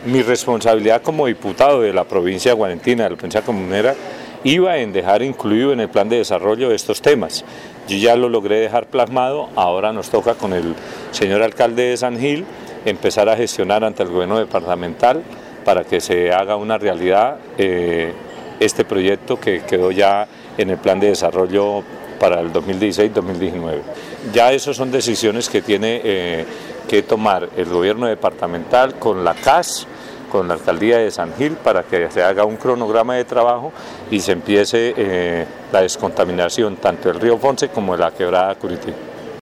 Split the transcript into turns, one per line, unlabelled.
Mi responsabilidad como diputado de la provincia de Guarentina, de la provincia comunera, iba en dejar incluido en el plan de desarrollo estos temas. Yo ya lo logré dejar plasmado, ahora nos toca con el señor alcalde de San Gil empezar a gestionar ante el gobierno departamental para que se haga una realidad este proyecto que quedó ya en el plan de desarrollo para el 2016-2019. Ya esas son decisiones que tiene que tomar el gobierno departamental con la CAS, con la alcaldía de San Gil, para que se haga un cronograma de trabajo y se empiece la descontaminación tanto del río Fonce como de la quebrada Curití.